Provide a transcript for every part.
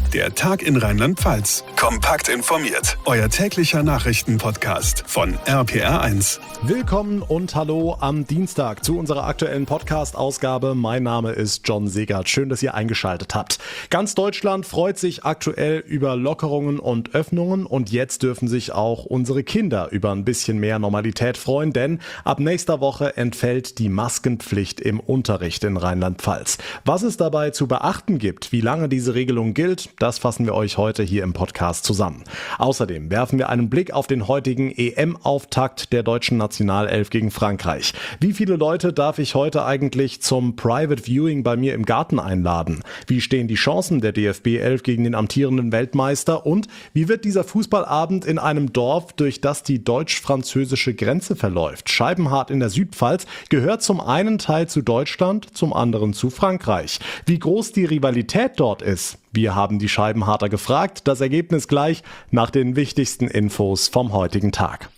Der Tag in Rheinland-Pfalz. Kompakt informiert. Euer täglicher Nachrichtenpodcast von RPR1. Willkommen und hallo am Dienstag zu unserer aktuellen Podcast-Ausgabe. Mein Name ist John Segert. Schön, dass ihr eingeschaltet habt. Ganz Deutschland freut sich aktuell über Lockerungen und Öffnungen und jetzt dürfen sich auch unsere Kinder über ein bisschen mehr Normalität freuen, denn ab nächster Woche entfällt die Maskenpflicht im Unterricht in Rheinland-Pfalz. Was es dabei zu beachten gibt, wie lange diese Regelung gilt, das fassen wir euch heute hier im Podcast zusammen. Außerdem werfen wir einen Blick auf den heutigen EM-Auftakt der deutschen Nationalelf gegen Frankreich. Wie viele Leute darf ich heute eigentlich zum Private Viewing bei mir im Garten einladen? Wie stehen die Chancen der DFB 11 gegen den amtierenden Weltmeister? Und wie wird dieser Fußballabend in einem Dorf, durch das die deutsch-französische Grenze verläuft? Scheibenhardt in der Südpfalz gehört zum einen Teil zu Deutschland, zum anderen zu Frankreich. Wie groß die Rivalität dort ist? Wir haben die Scheibenharter gefragt. Das Ergebnis gleich nach den wichtigsten Infos vom heutigen Tag.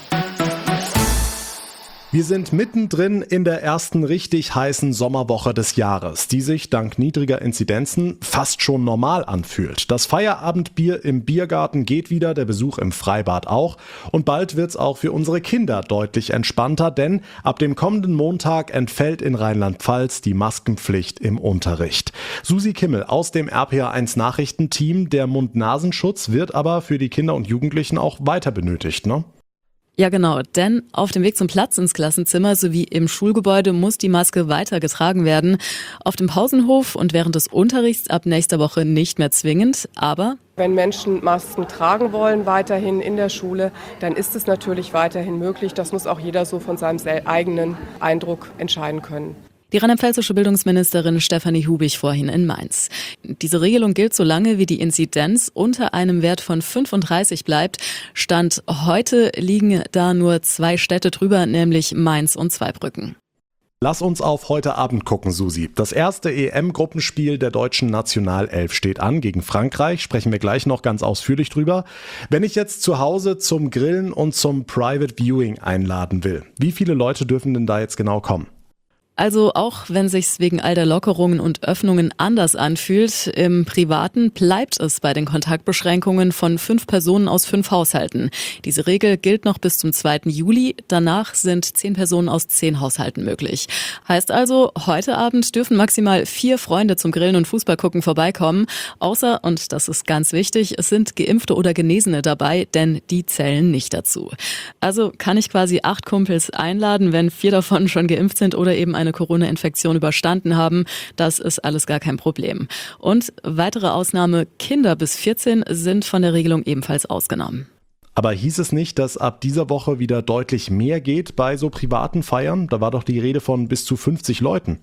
Wir sind mittendrin in der ersten richtig heißen Sommerwoche des Jahres, die sich dank niedriger Inzidenzen fast schon normal anfühlt. Das Feierabendbier im Biergarten geht wieder, der Besuch im Freibad auch. Und bald wird's auch für unsere Kinder deutlich entspannter, denn ab dem kommenden Montag entfällt in Rheinland-Pfalz die Maskenpflicht im Unterricht. Susi Kimmel aus dem RPR1 Nachrichtenteam, der Mund-Nasenschutz wird aber für die Kinder und Jugendlichen auch weiter benötigt, ne? Ja, genau, denn auf dem Weg zum Platz ins Klassenzimmer sowie im Schulgebäude muss die Maske weiter getragen werden. Auf dem Pausenhof und während des Unterrichts ab nächster Woche nicht mehr zwingend, aber wenn Menschen Masken tragen wollen, weiterhin in der Schule, dann ist es natürlich weiterhin möglich. Das muss auch jeder so von seinem eigenen Eindruck entscheiden können. Die rheinland-pfälzische Bildungsministerin Stefanie Hubich vorhin in Mainz. Diese Regelung gilt so lange, wie die Inzidenz unter einem Wert von 35 bleibt. Stand heute liegen da nur 2 Städte drüber, nämlich Mainz und Zweibrücken. Lass uns auf heute Abend gucken, Susi. Das erste EM-Gruppenspiel der deutschen Nationalelf steht an gegen Frankreich. Sprechen wir gleich noch ganz ausführlich drüber. Wenn ich jetzt zu Hause zum Grillen und zum Private Viewing einladen will, wie viele Leute dürfen denn da jetzt genau kommen? Also auch wenn sich's wegen all der Lockerungen und Öffnungen anders anfühlt, im Privaten bleibt es bei den Kontaktbeschränkungen von 5 Personen aus 5 Haushalten. Diese Regel gilt noch bis zum 2. Juli. Danach sind 10 Personen aus 10 Haushalten möglich. Heißt also, heute Abend dürfen maximal 4 Freunde zum Grillen und Fußballgucken vorbeikommen. Außer, und das ist ganz wichtig, es sind Geimpfte oder Genesene dabei, denn die zählen nicht dazu. Also kann ich quasi 8 Kumpels einladen, wenn 4 davon schon geimpft sind oder eben eine Corona-Infektion überstanden haben. Das ist alles gar kein Problem. Und weitere Ausnahme, Kinder bis 14 sind von der Regelung ebenfalls ausgenommen. Aber hieß es nicht, dass ab dieser Woche wieder deutlich mehr geht bei so privaten Feiern? Da war doch die Rede von bis zu 50 Leuten.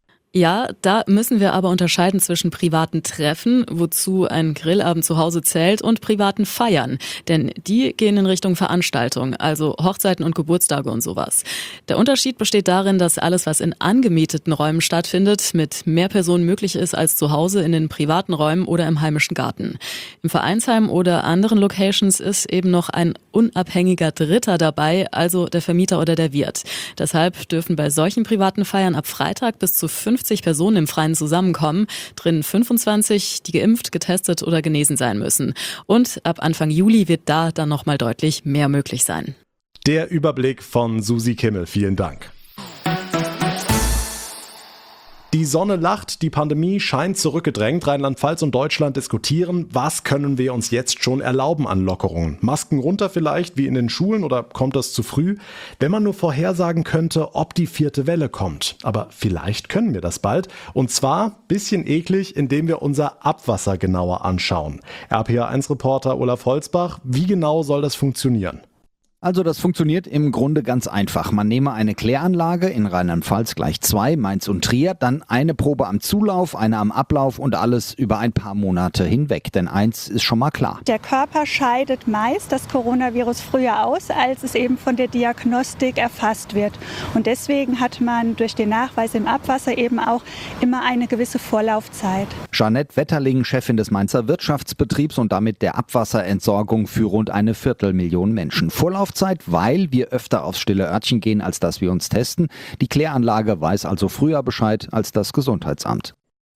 Ja, da müssen wir aber unterscheiden zwischen privaten Treffen, wozu ein Grillabend zu Hause zählt, und privaten Feiern. Denn die gehen in Richtung Veranstaltung, also Hochzeiten und Geburtstage und sowas. Der Unterschied besteht darin, dass alles, was in angemieteten Räumen stattfindet, mit mehr Personen möglich ist als zu Hause in den privaten Räumen oder im heimischen Garten. Im Vereinsheim oder anderen Locations ist eben noch ein unabhängiger Dritter dabei, also der Vermieter oder der Wirt. Deshalb dürfen bei solchen privaten Feiern ab Freitag bis zu 50 Personen im Freien zusammenkommen, drin 25, die geimpft, getestet oder genesen sein müssen. Und ab Anfang Juli wird da dann nochmal deutlich mehr möglich sein. Der Überblick von Susi Kimmel, vielen Dank. Die Sonne lacht, die Pandemie scheint zurückgedrängt. Rheinland-Pfalz und Deutschland diskutieren, was können wir uns jetzt schon erlauben an Lockerungen? Masken runter vielleicht, wie in den Schulen, oder kommt das zu früh? Wenn man nur vorhersagen könnte, ob die 4. Welle kommt. Aber vielleicht können wir das bald. Und zwar, bisschen eklig, indem wir unser Abwasser genauer anschauen. RPR1-Reporter Olaf Holzbach, wie genau soll das funktionieren? Also das funktioniert im Grunde ganz einfach. Man nehme eine Kläranlage, in Rheinland-Pfalz gleich 2, Mainz und Trier, dann eine Probe am Zulauf, eine am Ablauf und alles über ein paar Monate hinweg. Denn eins ist schon mal klar. Der Körper scheidet meist das Coronavirus früher aus, als es eben von der Diagnostik erfasst wird. Und deswegen hat man durch den Nachweis im Abwasser eben auch immer eine gewisse Vorlaufzeit. Jeanette Wetterling, Chefin des Mainzer Wirtschaftsbetriebs und damit der Abwasserentsorgung für rund 250.000 Menschen. Vorlaufzeit, weil wir öfter aufs stille Örtchen gehen, als dass wir uns testen. Die Kläranlage weiß also früher Bescheid als das Gesundheitsamt.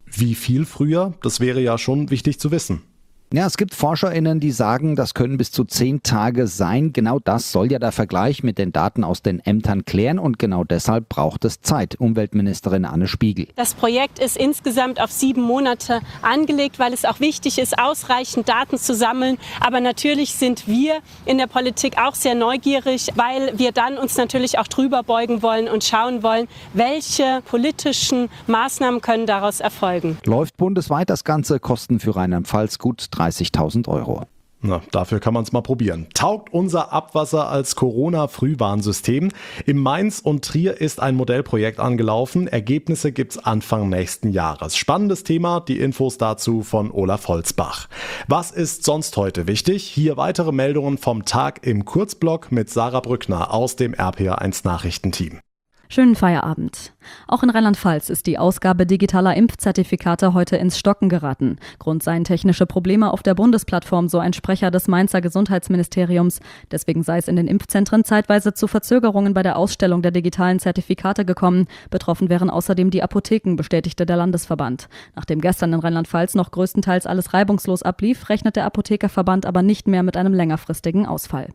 Wie viel früher? Das wäre ja schon wichtig zu wissen. Ja, es gibt ForscherInnen, die sagen, das können bis zu 10 Tage sein. Genau das soll ja der Vergleich mit den Daten aus den Ämtern klären und genau deshalb braucht es Zeit. Umweltministerin Anne Spiegel. Das Projekt ist insgesamt auf 7 Monate angelegt, weil es auch wichtig ist, ausreichend Daten zu sammeln. Aber natürlich sind wir in der Politik auch sehr neugierig, weil wir dann uns natürlich auch drüber beugen wollen und schauen wollen, welche politischen Maßnahmen können daraus erfolgen. Läuft bundesweit das Ganze, Kosten für Rheinland-Pfalz gut 30.000 Euro. Na, dafür kann man es mal probieren. Taugt unser Abwasser als Corona-Frühwarnsystem? In Mainz und Trier ist ein Modellprojekt angelaufen. Ergebnisse gibt's Anfang nächsten Jahres. Spannendes Thema, die Infos dazu von Olaf Holzbach. Was ist sonst heute wichtig? Hier weitere Meldungen vom Tag im Kurzblock mit Sarah Brückner aus dem RPA1 Nachrichtenteam. Schönen Feierabend. Auch in Rheinland-Pfalz ist die Ausgabe digitaler Impfzertifikate heute ins Stocken geraten. Grund seien technische Probleme auf der Bundesplattform, so ein Sprecher des Mainzer Gesundheitsministeriums. Deswegen sei es in den Impfzentren zeitweise zu Verzögerungen bei der Ausstellung der digitalen Zertifikate gekommen. Betroffen wären außerdem die Apotheken, bestätigte der Landesverband. Nachdem gestern in Rheinland-Pfalz noch größtenteils alles reibungslos ablief, rechnet der Apothekerverband aber nicht mehr mit einem längerfristigen Ausfall.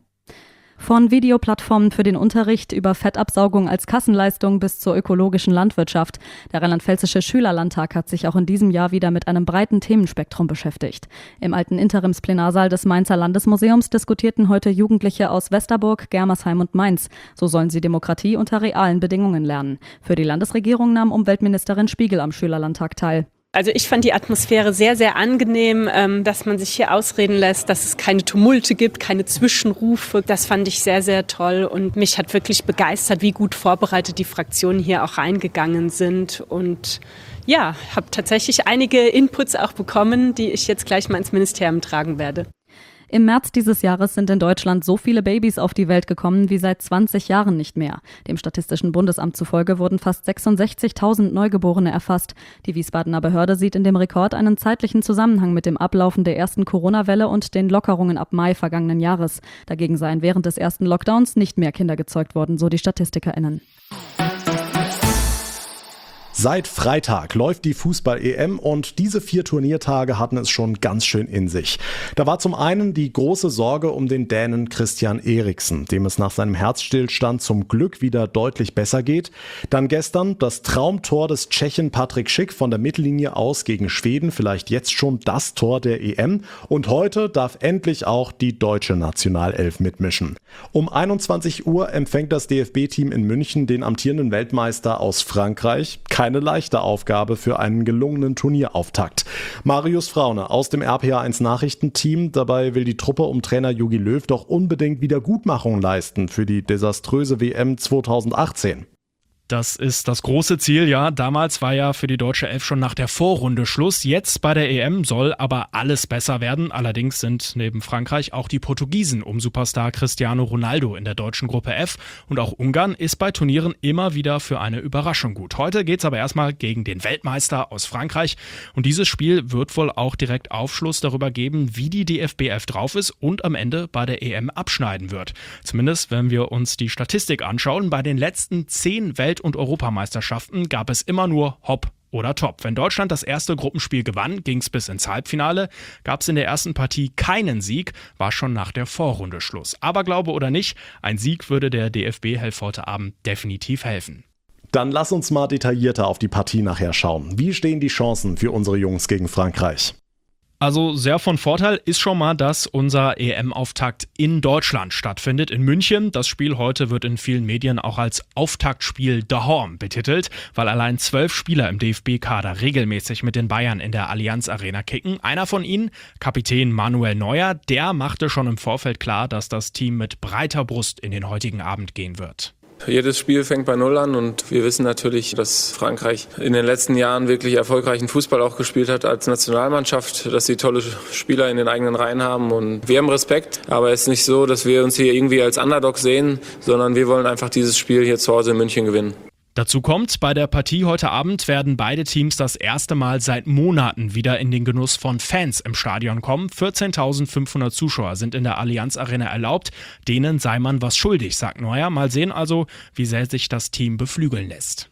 Von Videoplattformen für den Unterricht über Fettabsaugung als Kassenleistung bis zur ökologischen Landwirtschaft. Der Rheinland-Pfälzische Schülerlandtag hat sich auch in diesem Jahr wieder mit einem breiten Themenspektrum beschäftigt. Im alten Interimsplenarsaal des Mainzer Landesmuseums diskutierten heute Jugendliche aus Westerburg, Germersheim und Mainz. So sollen sie Demokratie unter realen Bedingungen lernen. Für die Landesregierung nahm Umweltministerin Spiegel am Schülerlandtag teil. Also ich fand die Atmosphäre sehr, sehr angenehm, dass man sich hier ausreden lässt, dass es keine Tumulte gibt, keine Zwischenrufe. Das fand ich sehr, sehr toll und mich hat wirklich begeistert, wie gut vorbereitet die Fraktionen hier auch reingegangen sind. Und ja, habe tatsächlich einige Inputs auch bekommen, die ich jetzt gleich mal ins Ministerium tragen werde. Im März dieses Jahres sind in Deutschland so viele Babys auf die Welt gekommen wie seit 20 Jahren nicht mehr. Dem Statistischen Bundesamt zufolge wurden fast 66.000 Neugeborene erfasst. Die Wiesbadener Behörde sieht in dem Rekord einen zeitlichen Zusammenhang mit dem Ablaufen der ersten Corona-Welle und den Lockerungen ab Mai vergangenen Jahres. Dagegen seien während des ersten Lockdowns nicht mehr Kinder gezeugt worden, so die StatistikerInnen. Seit Freitag läuft die Fußball-EM und diese 4 Turniertage hatten es schon ganz schön in sich. Da war zum einen die große Sorge um den Dänen Christian Eriksen, dem es nach seinem Herzstillstand zum Glück wieder deutlich besser geht. Dann gestern das Traumtor des Tschechen Patrik Schick von der Mittellinie aus gegen Schweden, vielleicht jetzt schon das Tor der EM. Und heute darf endlich auch die deutsche Nationalelf mitmischen. Um 21 Uhr empfängt das DFB-Team in München den amtierenden Weltmeister aus Frankreich. Keine leichte Aufgabe für einen gelungenen Turnierauftakt. Marius Fraune aus dem RPA1 Nachrichtenteam. Dabei will die Truppe um Trainer Jogi Löw doch unbedingt Wiedergutmachung leisten für die desaströse WM 2018. Das ist das große Ziel, ja. Damals war ja für die deutsche Elf schon nach der Vorrunde Schluss. Jetzt bei der EM soll aber alles besser werden. Allerdings sind neben Frankreich auch die Portugiesen um Superstar Cristiano Ronaldo in der deutschen Gruppe F. Und auch Ungarn ist bei Turnieren immer wieder für eine Überraschung gut. Heute geht's aber erstmal gegen den Weltmeister aus Frankreich. Und dieses Spiel wird wohl auch direkt Aufschluss darüber geben, wie die DFB-Elf drauf ist und am Ende bei der EM abschneiden wird. Zumindest, wenn wir uns die Statistik anschauen. Bei den letzten 10 Welt- und Europameisterschaften gab es immer nur Hop oder Top. Wenn Deutschland das erste Gruppenspiel gewann, ging es bis ins Halbfinale. Gab es in der ersten Partie keinen Sieg, war schon nach der Vorrunde Schluss. Aber glaube oder nicht, ein Sieg würde der DFB-Elf heute Abend definitiv helfen. Dann lass uns mal detaillierter auf die Partie nachher schauen. Wie stehen die Chancen für unsere Jungs gegen Frankreich? Also sehr von Vorteil ist schon mal, dass unser EM-Auftakt in Deutschland stattfindet, in München. Das Spiel heute wird in vielen Medien auch als Auftaktspiel daheim betitelt, weil allein 12 Spieler im DFB-Kader regelmäßig mit den Bayern in der Allianz Arena kicken. Einer von ihnen, Kapitän Manuel Neuer, der machte schon im Vorfeld klar, dass das Team mit breiter Brust in den heutigen Abend gehen wird. Jedes Spiel fängt bei Null an und wir wissen natürlich, dass Frankreich in den letzten Jahren wirklich erfolgreichen Fußball auch gespielt hat als Nationalmannschaft, dass sie tolle Spieler in den eigenen Reihen haben und wir haben Respekt, aber es ist nicht so, dass wir uns hier irgendwie als Underdog sehen, sondern wir wollen einfach dieses Spiel hier zu Hause in München gewinnen. Dazu kommt, bei der Partie heute Abend werden beide Teams das erste Mal seit Monaten wieder in den Genuss von Fans im Stadion kommen. 14.500 Zuschauer sind in der Allianz Arena erlaubt. Denen sei man was schuldig, sagt Neuer. Mal sehen also, wie sehr sich das Team beflügeln lässt.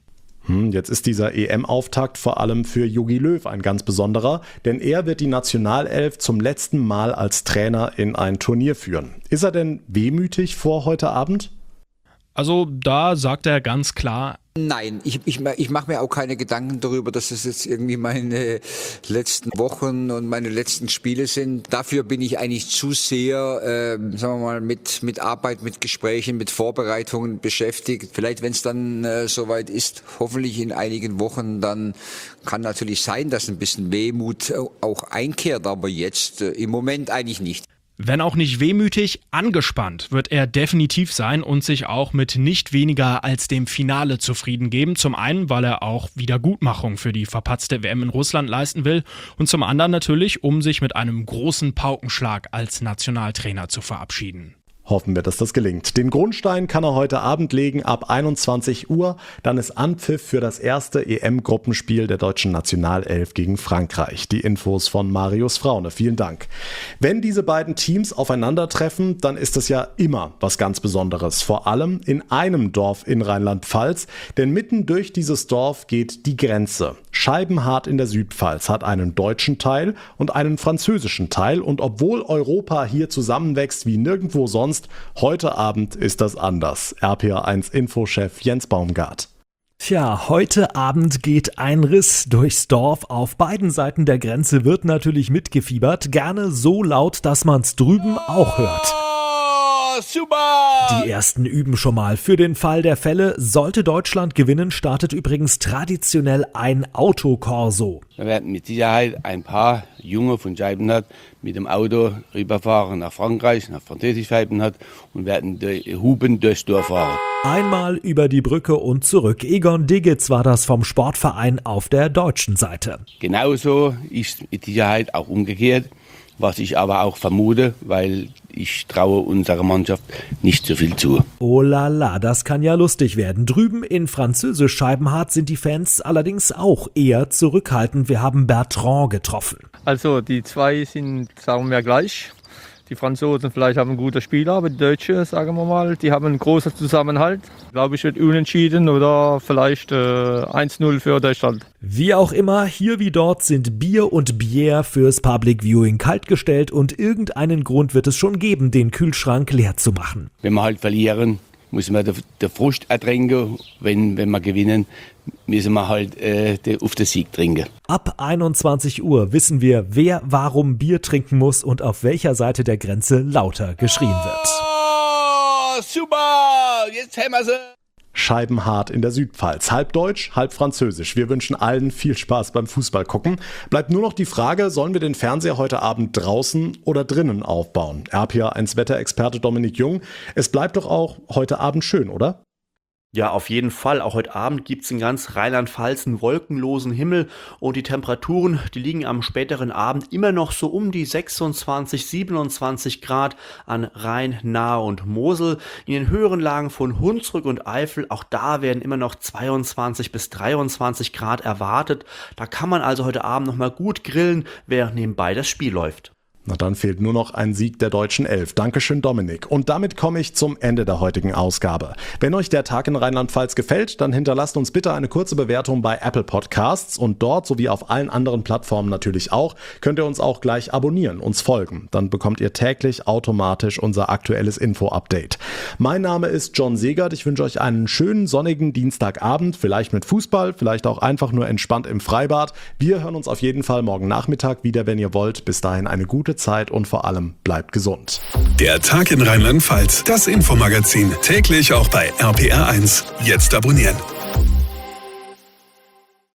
Jetzt ist dieser EM-Auftakt vor allem für Jogi Löw ein ganz besonderer, denn er wird die Nationalelf zum letzten Mal als Trainer in ein Turnier führen. Ist er denn wehmütig vor heute Abend? Also da sagt er ganz klar: Nein, ich mache mir auch keine Gedanken darüber, dass es jetzt irgendwie meine letzten Wochen und meine letzten Spiele sind. Dafür bin ich eigentlich zu sehr, sagen wir mal, mit Arbeit, mit Gesprächen, mit Vorbereitungen beschäftigt. Vielleicht, wenn es dann soweit ist, hoffentlich in einigen Wochen, dann kann natürlich sein, dass ein bisschen Wehmut auch einkehrt, aber jetzt im Moment eigentlich nicht. Wenn auch nicht wehmütig, angespannt wird er definitiv sein und sich auch mit nicht weniger als dem Finale zufrieden geben. Zum einen, weil er auch Wiedergutmachung für die verpatzte WM in Russland leisten will und zum anderen natürlich, um sich mit einem großen Paukenschlag als Nationaltrainer zu verabschieden. Hoffen wir, dass das gelingt. Den Grundstein kann er heute Abend legen ab 21 Uhr. Dann ist Anpfiff für das erste EM-Gruppenspiel der deutschen Nationalelf gegen Frankreich. Die Infos von Marius Fraune. Vielen Dank. Wenn diese beiden Teams aufeinandertreffen, dann ist es ja immer was ganz Besonderes. Vor allem in einem Dorf in Rheinland-Pfalz. Denn mitten durch dieses Dorf geht die Grenze. Scheibenhardt in der Südpfalz hat einen deutschen Teil und einen französischen Teil. Und obwohl Europa hier zusammenwächst wie nirgendwo sonst, heute Abend ist das anders. RPA1-Infochef Jens Baumgart. Tja, heute Abend geht ein Riss durchs Dorf. Auf beiden Seiten der Grenze wird natürlich mitgefiebert. Gerne so laut, dass man's drüben auch hört. Super! Die ersten üben schon mal. Für den Fall der Fälle, sollte Deutschland gewinnen, startet übrigens traditionell ein Autokorso. Da werden mit Sicherheit ein paar Junge von Scheibenhardt mit dem Auto rüberfahren nach Frankreich, nach Französisch-Scheibenhardt und werden Hupen durchs Dorf fahren. Einmal über die Brücke und zurück. Egon Digitz war das vom Sportverein auf der deutschen Seite. Genauso ist mit Sicherheit auch umgekehrt. Was ich aber auch vermute, weil ich traue unserer Mannschaft nicht so viel zu. Oh la la, das kann ja lustig werden. Drüben in Französisch Scheibenhardt sind die Fans allerdings auch eher zurückhaltend. Wir haben Bertrand getroffen. Also die zwei sind, sagen wir, gleich. Die Franzosen vielleicht haben gute Spieler, aber die Deutschen, sagen wir mal, die haben einen großen Zusammenhalt. Glaube ich, wird unentschieden oder vielleicht 1-0 für Deutschland. Wie auch immer, hier wie dort sind Bier und Bier fürs Public Viewing kaltgestellt und irgendeinen Grund wird es schon geben, den Kühlschrank leer zu machen. Wenn wir halt verlieren, müssen wir den Frust ertränken. Wenn wir gewinnen, müssen wir halt auf den Sieg trinken. Ab 21 Uhr wissen wir, wer warum Bier trinken muss und auf welcher Seite der Grenze lauter geschrien wird. Oh, super! Jetzt haben wir sie! Scheibenhardt in der Südpfalz. Halb Deutsch, halb Französisch. Wir wünschen allen viel Spaß beim Fußball gucken. Bleibt nur noch die Frage, sollen wir den Fernseher heute Abend draußen oder drinnen aufbauen? RPA1 Wetterexperte Dominik Jung. Es bleibt doch auch heute Abend schön, oder? Ja, auf jeden Fall. Auch heute Abend gibt es in ganz Rheinland-Pfalz einen wolkenlosen Himmel und die Temperaturen, die liegen am späteren Abend immer noch so um die 26, 27 Grad an Rhein, Nahe und Mosel. In den höheren Lagen von Hunsrück und Eifel, auch da werden immer noch 22 bis 23 Grad erwartet. Da kann man also heute Abend nochmal gut grillen, während nebenbei das Spiel läuft. Na, dann fehlt nur noch ein Sieg der deutschen Elf. Dankeschön, Dominik. Und damit komme ich zum Ende der heutigen Ausgabe. Wenn euch der Tag in Rheinland-Pfalz gefällt, dann hinterlasst uns bitte eine kurze Bewertung bei Apple Podcasts und dort sowie auf allen anderen Plattformen natürlich auch, könnt ihr uns auch gleich abonnieren, uns folgen. Dann bekommt ihr täglich automatisch unser aktuelles Info-Update. Mein Name ist John Segert. Ich wünsche euch einen schönen sonnigen Dienstagabend, vielleicht mit Fußball, vielleicht auch einfach nur entspannt im Freibad. Wir hören uns auf jeden Fall morgen Nachmittag wieder, wenn ihr wollt. Bis dahin eine gute Zeit und vor allem bleibt gesund. Der Tag in Rheinland-Pfalz, das Infomagazin, täglich auch bei RPR1. Jetzt abonnieren.